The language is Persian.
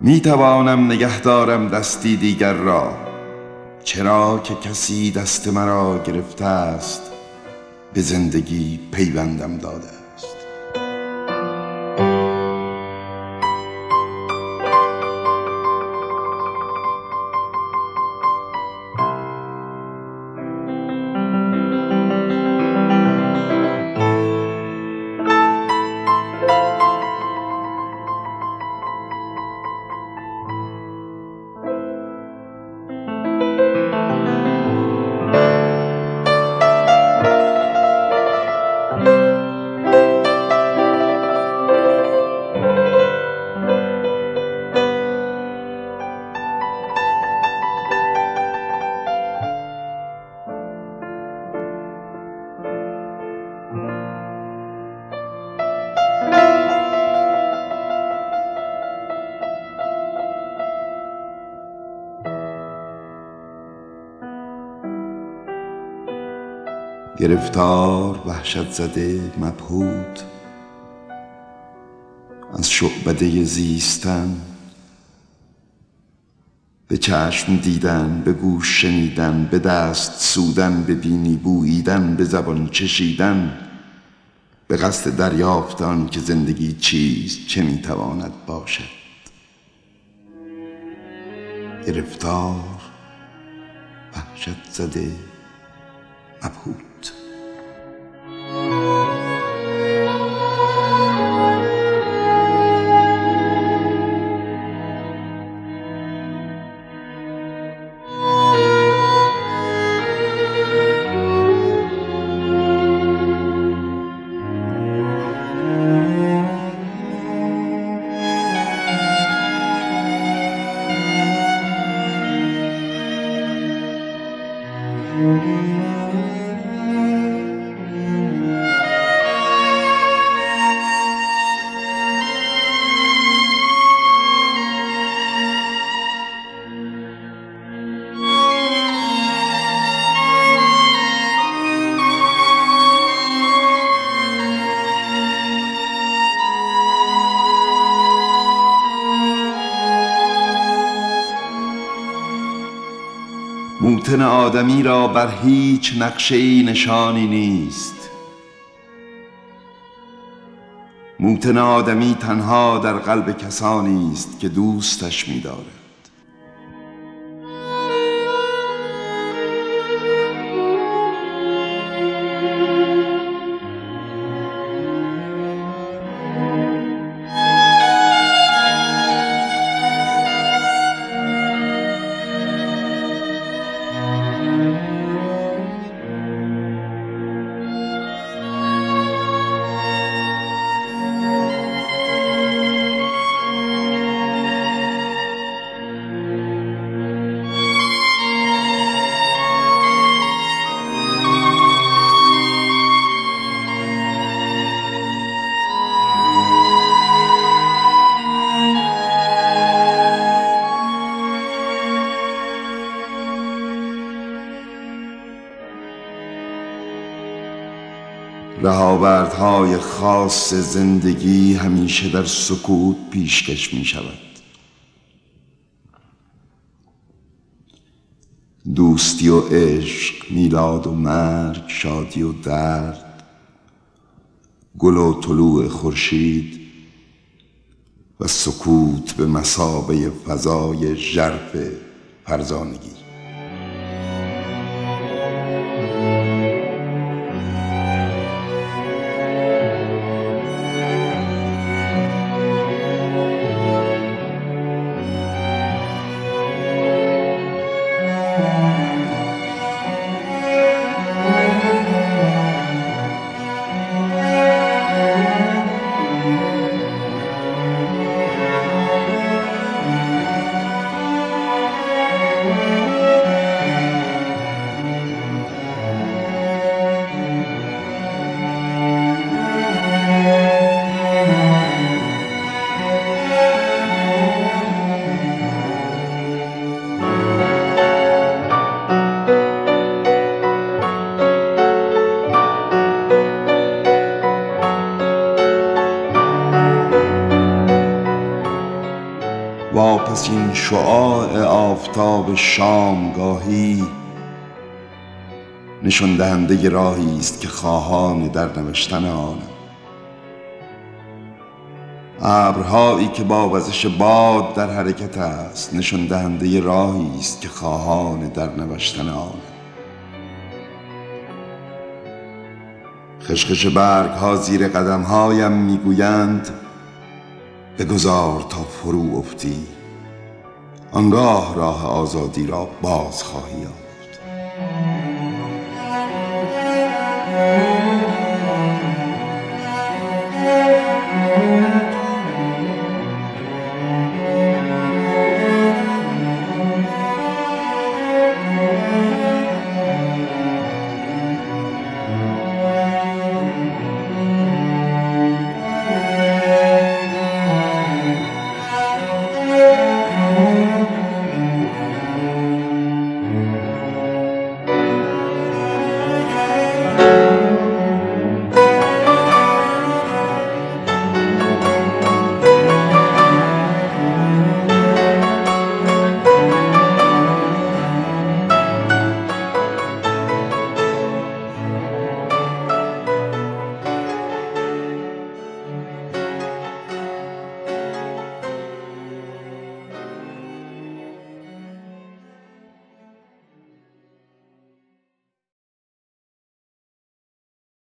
می توانم نگه دارم دستی دیگر را، چرا که کسی دست مرا گرفته است، به زندگی پیوندم داده است. گرفتار، وحشت زده، مبهوت از شعبده زیستن، به چشم دیدن، به گوش شنیدن، به دست سودن، به بینی بوییدن، به زبان چشیدن، به قصد دریافت آن که زندگی چیست، چه میتواند باشد. گرفتار، وحشت زده، مبهوت. موطن آدمی را بر هیچ نقشه‌ای نشانی نیست. موطن آدمی تنها در قلب کسانی است که دوستش می‌دارد. رهاوردهای خاص زندگی همیشه در سکوت پیشکش می شود. دوستی و عشق، میلاد و مرگ، شادی و درد، گل و طلوع خورشید و سکوت به مثابه فضای ژرف فرزانگی. پس این شعاع آفتاب شام گاهی نشان دهنده راهی است که خواهان در نوشتن آن. ابرهایی که با وزش باد در حرکت است نشان دهنده راهی است که خواهان در نوشتن آن. خشخش برگ ها زیر قدم هایم میگویند بگذار تا فرو افتی، آنگاه راه آزادی را باز خواهی یافت.